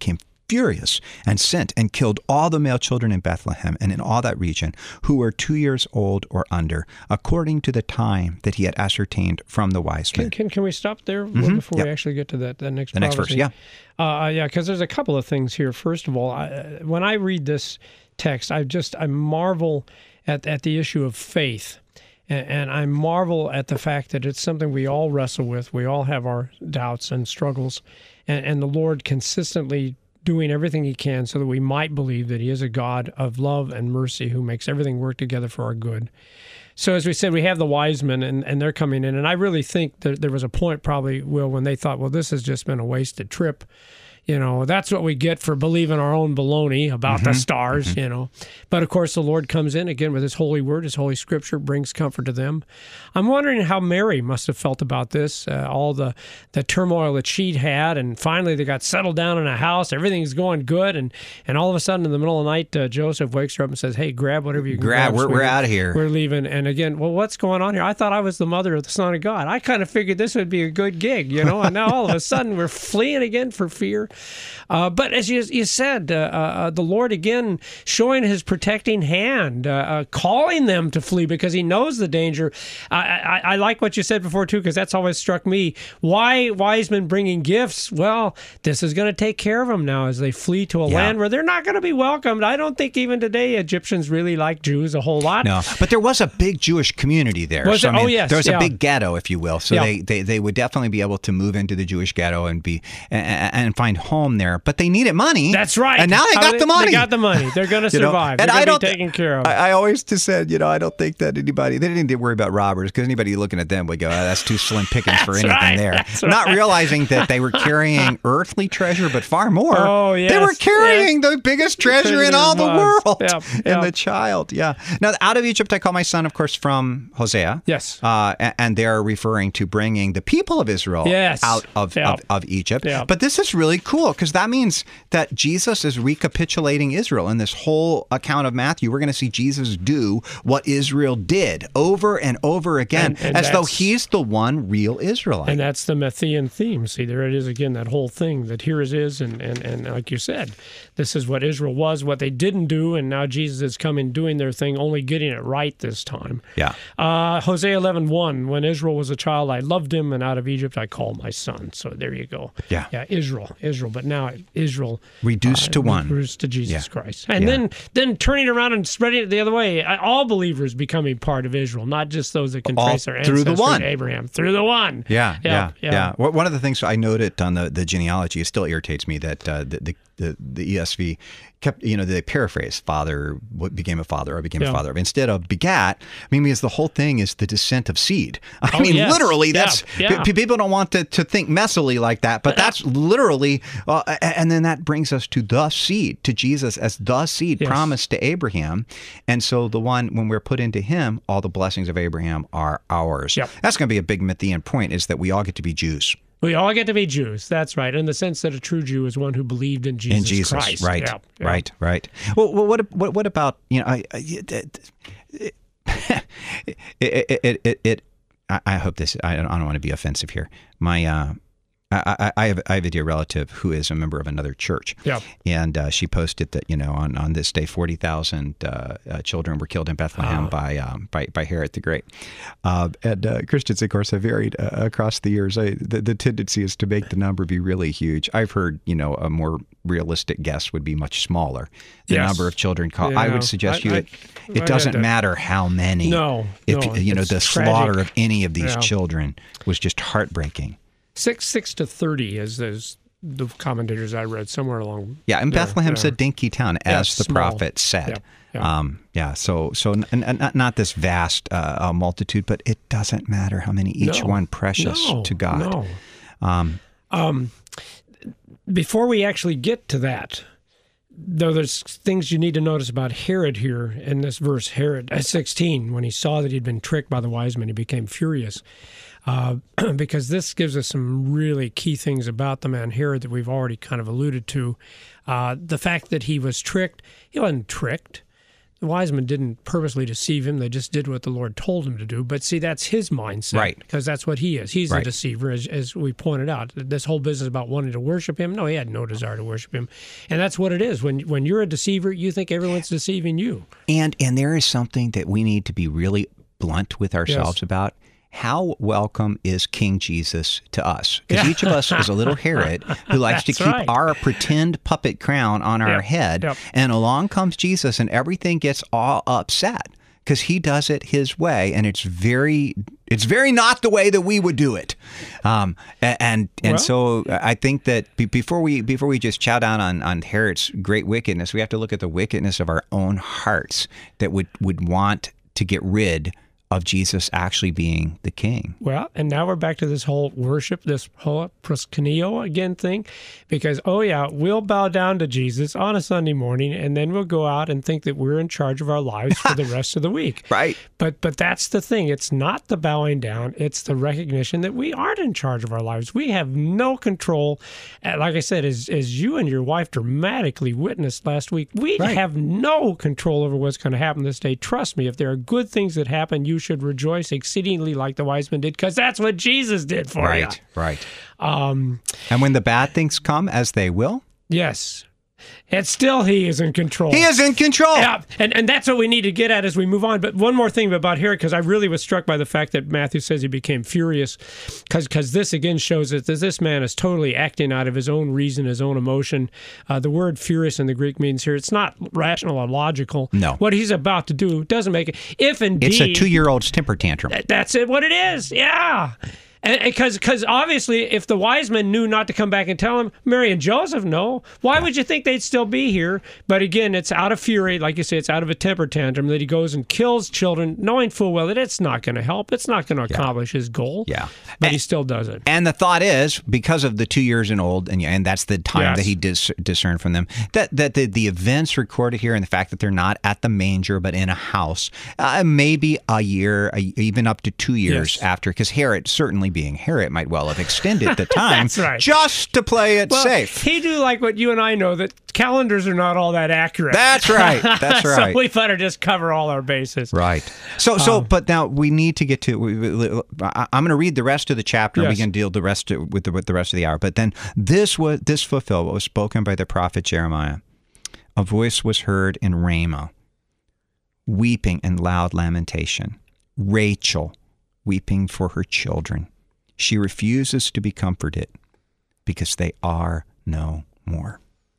furious and sent and killed all the male children in Bethlehem and in all that region who were two years old or under, according to the time that he had ascertained from the wise men. Can, can, can we stop there Mm-hmm. before Yep. we actually get to that, that next The next verse, prophecy? yeah. Uh, yeah, because there's a couple of things here. First of all, I, when I read this text, I just I marvel at, at the issue of faith. And, and I marvel at the fact that it's something we all wrestle with. We all have our doubts and struggles. And, and the Lord consistently doing everything he can so that we might believe that he is a God of love and mercy who makes everything work together for our good. So as we said, we have the wise men, and, and they're coming in. And I really think that there was a point probably, Will, when they thought, well, this has just been a wasted trip. You know, that's what we get for believing our own baloney about Mm-hmm. the stars, mm-hmm. you know. But, of course, the Lord comes in again with his holy word, his holy scripture, brings comfort to them. I'm wondering how Mary must have felt about this, uh, all the, the turmoil that she'd had, and finally they got settled down in a house. Everything's going good, and, and all of a sudden in the middle of the night, uh, Joseph wakes her up and says, hey, grab whatever you can Grab, grab. we're, we're out of here. We're leaving. And again, well, what's going on here? I thought I was the mother of the Son of God. I kind of figured this would be a good gig, you know, and now all of a sudden we're fleeing again for fear. Uh, but as you, you said, uh, uh, the Lord again showing his protecting hand, uh, uh, calling them to flee because he knows the danger. I, I, I like what you said before, too, because that's always struck me. Why wise men bringing gifts? Well, this is going to take care of them now as they flee to a Yeah. land where they're not going to be welcomed. I don't think even today Egyptians really like Jews a whole lot. No, but there was a big Jewish community there. Was so, there? I mean, Oh, yes, there was yeah. a big ghetto, if you will. So Yeah. they, they, they would definitely be able to move into the Jewish ghetto and be and, and find home there. But they needed money. That's right. And now they How got they, the money. They got the money. They're going to You know, survive. and They're I going don't to be th- taken care of. I, I always just said, you know, I don't think that anybody, they didn't need to worry about robbers because anybody looking at them would go, oh, that's too slim pickings for That's anything right. there. That's Not right. realizing that they were carrying earthly treasure, but far more. Oh, They yes, were carrying the biggest treasure in Treasure all the was. world. Yeah, In yeah. the child, yeah. Now, out of Egypt I call my son, of course, from Hosea. Yes. Uh, a- and they're referring to bringing the people of Israel Yes. out of, Yeah. of, of Egypt. Yeah. But this is really cool because that means that Jesus is recapitulating Israel. In this whole account of Matthew, we're going to see Jesus do what Israel did over and over again, And- and as though that's- he's the one real Israelite. And that's the Matthean theme. See, there it is again, that whole thing that here it is. And, and, and like you said, this is what Israel was, what they didn't do. And now Jesus is coming, doing their thing, only getting it right this time. yeah. Uh, Hosea eleven one, when Israel was a child, I loved him, and out of Egypt I called my son. So there you go. Yeah. Yeah, Israel, Israel. But now Israel. Reduced to one. Reduced to Jesus Yeah. Christ. And Yeah. then then turning around and spreading it the other way. I- All believers becoming part of Israel, not just those that can All trace their through ancestry the one. to Abraham. Through the one. Yeah, yeah, Yeah, yeah. yeah. Well, one of the things I noted on the, the genealogy, it still irritates me that uh, the, the the the E S V kept, you know, they paraphrase father, what became a father, or became Yeah. a father, instead of begat. I mean, because the whole thing is the descent of seed. I Oh, mean, yes. literally, Yeah, that's yeah. p- people don't want to, to think messily like that, but that's literally, uh, and then that brings us to the seed, to Jesus as the seed Yes. promised to Abraham, and so the one when we're put into Him, all the blessings of Abraham are ours. Yep. That's going to be a big Matthean point: is that we all get to be Jews. We all get to be Jews. That's right. In the sense that a true Jew is one who believed in Jesus, In Jesus, Christ. right, Yeah, yeah. right, right. Well, well what, what, what about, you know, I, I, it, it, it, it, it, it, I I hope this, I don't, I don't want to be offensive here. My, uh, I, I, I have I have a dear relative who is a member of another church, Yeah. and uh, she posted that, you know, on, on this day forty thousand uh, uh, children were killed in Bethlehem Oh. by um, by by Herod the Great, uh, and uh, Christians, of course, have varied uh, across the years. I, the, the tendency is to make the number be really huge. I've heard, you know, a more realistic guess would be much smaller. The Yes. number of children caught. I Yeah. would suggest I- you I- it, I it had doesn't that. matter how many. No, if no, you know it's the tragic. slaughter of any of these Yeah. children was just heartbreaking. Six six to thirty is those the commentators I read somewhere along. Yeah, and there, Bethlehem's yeah. a dinky town, Yeah, as the small. prophet said. Yeah, yeah. Um, yeah so so n- n- not, not this vast uh, uh, multitude, but it doesn't matter how many, each No, one precious no, to God. No. Um, Um, before we actually get to that, though, there's things you need to notice about Herod here in this verse. Herod at sixteen, when he saw that he'd been tricked by the wise men, he became furious. Uh, because this gives us some really key things about the man Herod that we've already kind of alluded to. Uh, the fact that he was tricked, he wasn't tricked. the wise men didn't purposely deceive him. They just did what the Lord told him to do. But see, that's his mindset. Right. Because that's what he is. He's Right. a deceiver, as, as we pointed out. This whole business about wanting to worship him, no, he had no desire to worship him. And that's what it is. When when you're a deceiver, you think everyone's deceiving you. And and there is something that we need to be really blunt with ourselves Yes. about. How welcome is King Jesus to us? Because each of us is a little Herod who likes to That's keep right. our pretend puppet crown on our Yep, head. yep. And along comes Jesus and everything gets all upset because he does it his way. And it's very it's very not the way that we would do it. Um, a- and and Well- so I think that be- before we before we just chow down on, on Herod's great wickedness, we have to look at the wickedness of our own hearts that would, would want to get rid of Jesus actually being the king. Well, and now we're back to this whole worship, this whole proskuneo again thing, because, oh yeah, we'll bow down to Jesus on a Sunday morning, and then we'll go out and think that we're in charge of our lives for the rest of the week. Right. But but that's the thing. It's not the bowing down. It's the recognition that we aren't in charge of our lives. We have no control. Uh, Like I said, as, as you and your wife dramatically witnessed last week, we Right. have no control over what's going to happen this day. Trust me, if there are good things that happen, you should rejoice exceedingly like the wise men did, because that's what Jesus did for you. Right. Right. Um, And when the bad things come, as they will, yes. And still he is in control. he is in control. Yeah, and, and that's what we need to get at as we move on. But one more thing about Herod, because I really was struck by the fact that Matthew says he became furious, because this again shows that this man is totally acting out of his own reason, his own emotion. Uh, the word furious in the Greek means here, it's not rational or logical. No. What he's about to do doesn't make it. If indeed... It's a two-year-old's temper tantrum. That's it. What it is. Yeah. And because because obviously, if the wise men knew not to come back and tell him, Mary and Joseph know, why would you think they'd still be here? But again, it's out of fury, like you say, it's out of a temper tantrum that he goes and kills children, knowing full well that it's not going to help, it's not going to accomplish his goal. Yeah. But he And- still does it. And the thought is, because of the two years and old, and and that's the time Yes. that he dis- discerned from them, that that the, the events recorded here and the fact that they're not at the manger but in a house, uh, maybe a year, a, even up to two years Yes. after, because Herod, certainly being Herod, might well have extended the time That's right. just to play it Well, safe. he do like what you and I know, that calendars are not all that accurate. That's right. That's right. So we better just cover all our bases. Right. So, so, Um, but now we need to get to. We, we, I- I'm going to read the rest of the chapter. and We Yes. can deal the rest of, with the with the rest of the hour. But then this was this fulfilled what was spoken by the prophet Jeremiah. A voice was heard in Ramah, weeping and loud lamentation. Rachel weeping for her children. She refuses to be comforted because they are no more.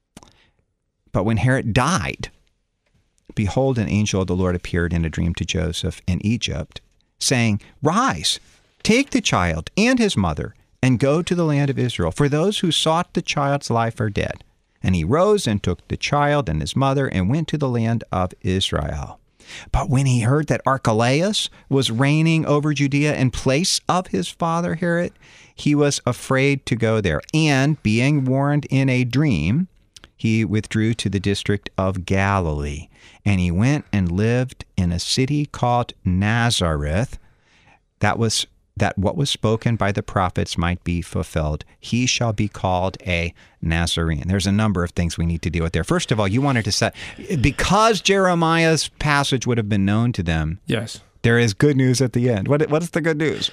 But when Herod died, behold, an angel of the Lord appeared in a dream to Joseph in Egypt, saying, Rise, take the child and his mother, and go to the land of Israel, for those who sought the child's life are dead. And he rose and took the child and his mother and went to the land of Israel. But when he heard that Archelaus was reigning over Judea in place of his father Herod, he was afraid to go there. And being warned in a dream, he withdrew to the district of Galilee. And he went and lived in a city called Nazareth. That was that what was spoken by the prophets might be fulfilled. He shall be called a Nazarene. There's a number of things we need to deal with there. First of all, you wanted to set, because Jeremiah's passage would have been known to them, Yes. there is good news at the end. What What is the good news?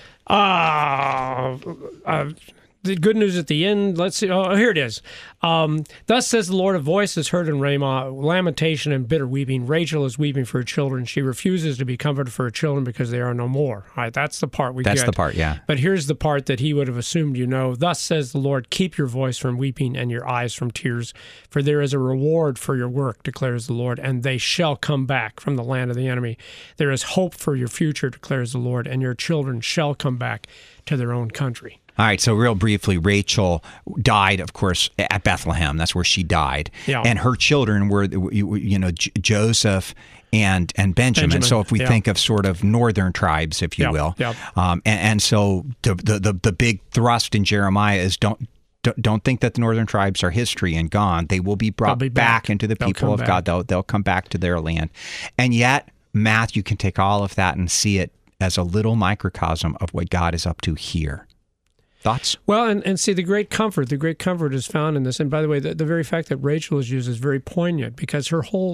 Uh, uh, the good news at the end, let's see. Oh, here it is. Um, Thus says the Lord, a voice is heard in Ramah, lamentation and bitter weeping. Rachel is weeping for her children. She refuses to be comforted for her children because they are no more. All right, that's the part we That's get. the part, yeah. But here's the part that he would have assumed you know. Thus says the Lord, keep your voice from weeping and your eyes from tears, for there is a reward for your work, declares the Lord, and they shall come back from the land of the enemy. There is hope for your future, declares the Lord, and your children shall come back to their own country. All right, so real briefly, Rachel died, of course, at Bethlehem. That's where she died. Yeah. And her children were, you you know, J- Joseph and and Benjamin. Benjamin, So if we yeah. think of sort of northern tribes, if you Yep, will. yep. Um, and, and so the, the, the, the big thrust in Jeremiah is don't don't- don't think that the northern tribes are history and gone. They will be brought They'll be back. back. into the They'll people come of back. God. They'll, they'll come back to their land. And yet, Matthew can take all of that and see it as a little microcosm of what God is up to here. Thoughts? Well, and, and see, the great comfort, the great comfort is found in this. And by the way, the, the very fact that Rachel is used is very poignant because her whole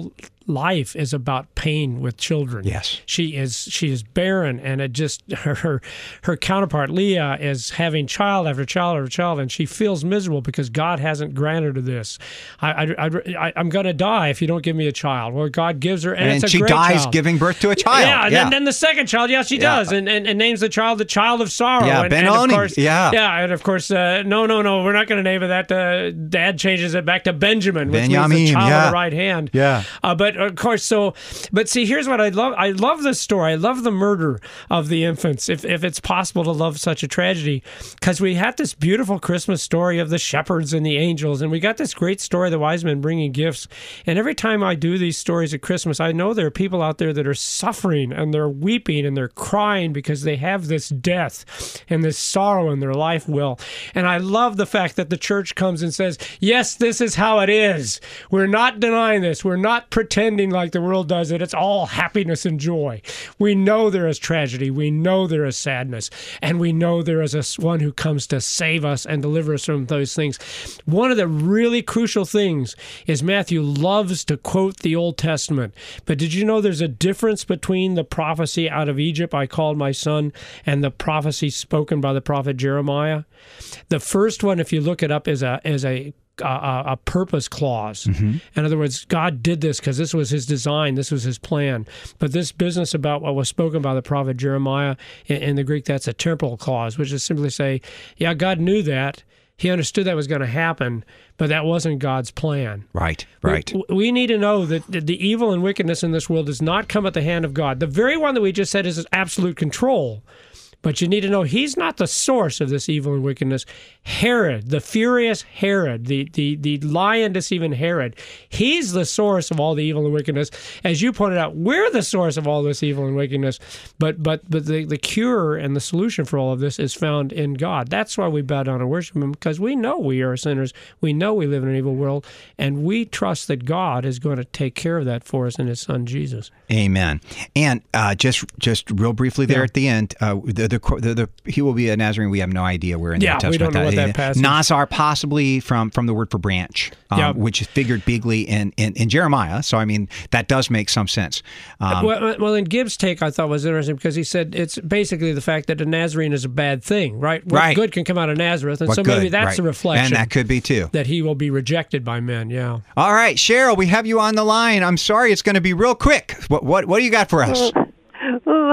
life is about pain with children. Yes. She is she is barren, and it just her her, her counterpart Leah is having child after child after child, and she feels miserable because God hasn't granted her this. I, I, I, I'm going to die if you don't give me a child. Well, God gives her, and, And it's a she great dies child. giving birth to a child. Yeah, and Yeah. Then, then the second child, yeah, she Yeah. does, and, and and names the child the child of sorrow. Yeah, and, Benoni. And of course, Yeah. yeah, and of course, uh, no, no, no, we're not going to name it that. Uh, Dad changes it back to Benjamin, which Benjamin, means the child yeah. of the right hand. Yeah. Uh, but of course, so, but see, here's what I love. I love this story. I love the murder of the infants, if if it's possible to love such a tragedy, because we had this beautiful Christmas story of the shepherds and the angels, and we got this great story of the wise men bringing gifts. And every time I do these stories at Christmas, I know there are people out there that are suffering and they're weeping and they're crying because they have this death and this sorrow in their life, Will. And I love the fact that the church comes and says, yes, this is how it is. We're not denying this. We're not pretending like the world does it. It's all happiness and joy. We know there is tragedy. We know there is sadness. And we know there is a one who comes to save us and deliver us from those things. One of the really crucial things is Matthew loves to quote the Old Testament. But did you know there's a difference between the prophecy out of Egypt, I called my son, and the prophecy spoken by the prophet Jeremiah? The first one, if you look it up, is a is a A, a purpose clause. Mm-hmm. In other words, God did this because this was his design, this was his plan. But this business about what was spoken by the prophet Jeremiah, in, in the Greek, that's a temporal clause, which is simply say, yeah, God knew that. He understood that was going to happen, but that wasn't God's plan. Right, right. We, we need to know that the evil and wickedness in this world does not come at the hand of God. The very one that we just said is absolute control. But you need to know he's not the source of this evil and wickedness. Herod, the furious Herod, the, the, the lion deceiving Herod, he's the source of all the evil and wickedness. As you pointed out, we're the source of all this evil and wickedness. But but but the, the cure and the solution for all of this is found in God. That's why we bow down and worship him, because we know we are sinners. We know we live in an evil world, and we trust that God is going to take care of that for us in his son Jesus. Amen. And uh, just just real briefly there Yeah. at the end, uh, the, the, the, the he will be a Nazarene. We have no idea where in the Yeah, Old we Testament don't know what that passage- Nazar, possibly from, from the word for branch, um, Yeah. which is figured bigly in, in, in Jeremiah. So, I mean, that does make some sense. Um, well, well, in Gibbs' take, I thought was interesting because he said it's basically the fact that a Nazarene is a bad thing, right? What Right. good can come out of Nazareth, and what so good, maybe that's right. a reflection And that could be too. that he will be rejected by men. Yeah. All right, Cheryl, we have you on the line. I'm sorry, it's going to be real quick. What what what do you got for us? Ooh,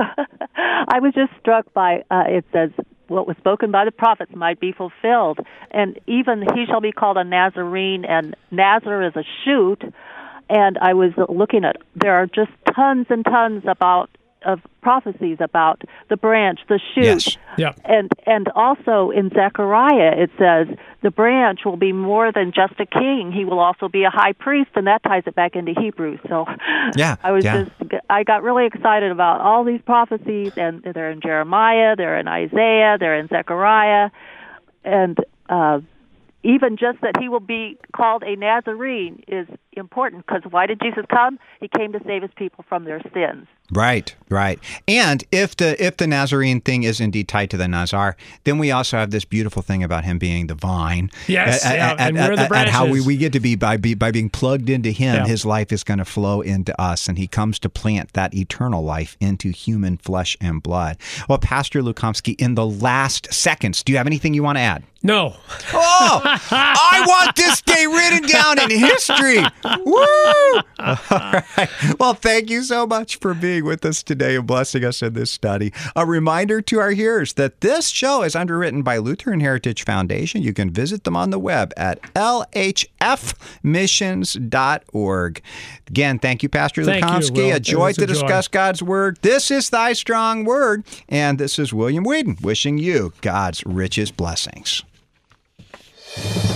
I was just struck by, uh, it says, what was spoken by the prophets might be fulfilled. And even he shall be called a Nazarene, and Nazar is a shoot. And I was looking at, there are just tons and tons about of prophecies about the branch, the shoot. Yes. Yeah. And and also in Zechariah it says the branch will be more than just a king. He will also be a high priest, and that ties it back into Hebrews. So Yeah, I was yeah. just I got really excited about all these prophecies, and they're in Jeremiah, they're in Isaiah, they're in Zechariah, and uh, even just that he will be called a Nazarene is important, because why did Jesus come? He came to save his people from their sins. Right, right. And if the if the Nazarene thing is indeed tied to the Nazar, then we also have this beautiful thing about him being the vine. Yes, At, yeah, at, and at, we're the at- at how we, branches. we get to be by be, by being plugged into him, Yeah. his life is going to flow into us, and he comes to plant that eternal life into human flesh and blood. Well, Pastor Lukomsky, in the last seconds, do you have anything you want to add? No. Oh, I want this day written down in history. Woo! All right. Well, thank you so much for being with us today and blessing us in this study. A reminder to our hearers that this show is underwritten by Lutheran Heritage Foundation. You can visit them on the web at l h f missions dot org. Again, thank you, Pastor Thank you, Lukomsky. Will. A It joy was to a joy. discuss God's Word. This is Thy Strong Word, and this is William Whedon wishing you God's richest blessings.